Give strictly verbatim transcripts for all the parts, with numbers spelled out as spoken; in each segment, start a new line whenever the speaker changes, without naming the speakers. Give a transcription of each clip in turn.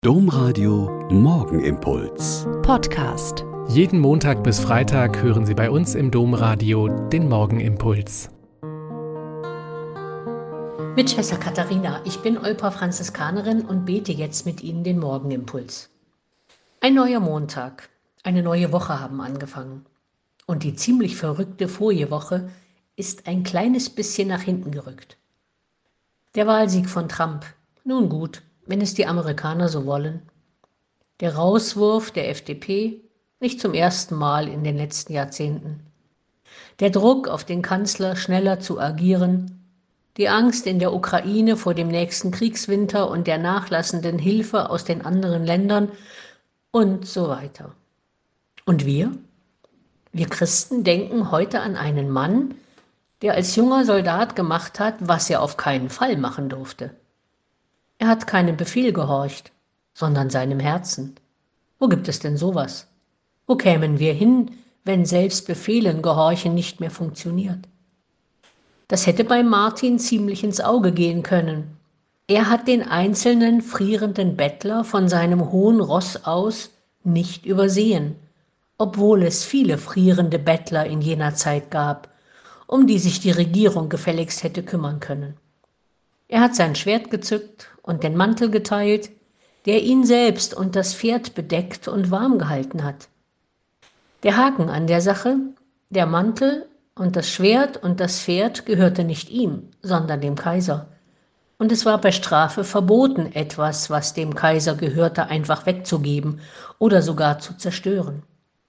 Domradio Morgenimpuls.
Podcast.
Jeden Montag bis Freitag hören Sie bei uns im Domradio den Morgenimpuls.
Mit Schwester Katharina, ich bin Olpa Franziskanerin und bete jetzt mit Ihnen den Morgenimpuls. Ein neuer Montag, eine neue Woche haben angefangen. Und die ziemlich verrückte Vorjewoche ist ein kleines bisschen nach hinten gerückt. Der Wahlsieg von Trump, nun gut, wenn es die Amerikaner so wollen. Der Rauswurf der F D P, nicht zum ersten Mal in den letzten Jahrzehnten. Der Druck auf den Kanzler, schneller zu agieren. Die Angst in der Ukraine vor dem nächsten Kriegswinter und der nachlassenden Hilfe aus den anderen Ländern und so weiter. Und wir? Wir Christen denken heute an einen Mann, der als junger Soldat gemacht hat, was er auf keinen Fall machen durfte. Er hat keinem Befehl gehorcht, sondern seinem Herzen. Wo gibt es denn sowas? Wo kämen wir hin, wenn selbst Befehlen gehorchen nicht mehr funktioniert? Das hätte bei Martin ziemlich ins Auge gehen können. Er hat den einzelnen frierenden Bettler von seinem hohen Ross aus nicht übersehen, obwohl es viele frierende Bettler in jener Zeit gab, um die sich die Regierung gefälligst hätte kümmern können. Er hat sein Schwert gezückt und den Mantel geteilt, der ihn selbst und das Pferd bedeckt und warm gehalten hat. Der Haken an der Sache, der Mantel und das Schwert und das Pferd gehörte nicht ihm, sondern dem Kaiser. Und es war bei Strafe verboten, etwas, was dem Kaiser gehörte, einfach wegzugeben oder sogar zu zerstören.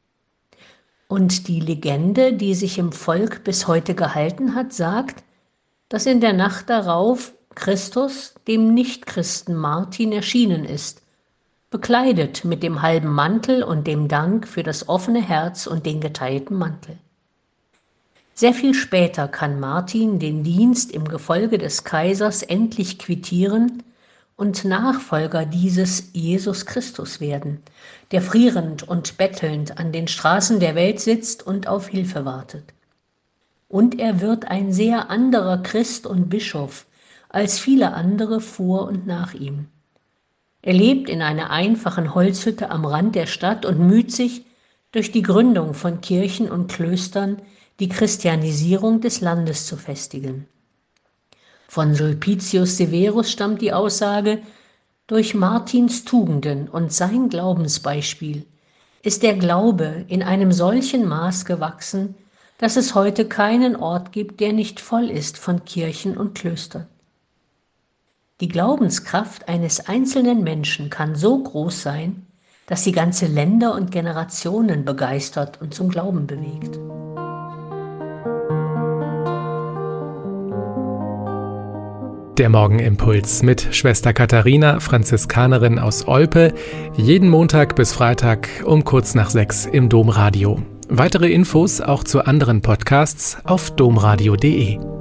Und die Legende, die sich im Volk bis heute gehalten hat, sagt, dass in der Nacht darauf Christus dem Nichtchristen Martin erschienen ist, bekleidet mit dem halben Mantel und dem Dank für das offene Herz und den geteilten Mantel. Sehr viel später kann Martin den Dienst im Gefolge des Kaisers endlich quittieren und Nachfolger dieses Jesus Christus werden, der frierend und bettelnd an den Straßen der Welt sitzt und auf Hilfe wartet. Und er wird ein sehr anderer Christ und Bischof als viele andere vor und nach ihm. Er lebt in einer einfachen Holzhütte am Rand der Stadt und müht sich, durch die Gründung von Kirchen und Klöstern die Christianisierung des Landes zu festigen. Von Sulpicius Severus stammt die Aussage, durch Martins Tugenden und sein Glaubensbeispiel ist der Glaube in einem solchen Maß gewachsen, dass es heute keinen Ort gibt, der nicht voll ist von Kirchen und Klöstern. Die Glaubenskraft eines einzelnen Menschen kann so groß sein, dass sie ganze Länder und Generationen begeistert und zum Glauben bewegt.
Der Morgenimpuls mit Schwester Katharina, Franziskanerin aus Olpe, jeden Montag bis Freitag um kurz nach sechs im Domradio. Weitere Infos auch zu anderen Podcasts auf domradio punkt de.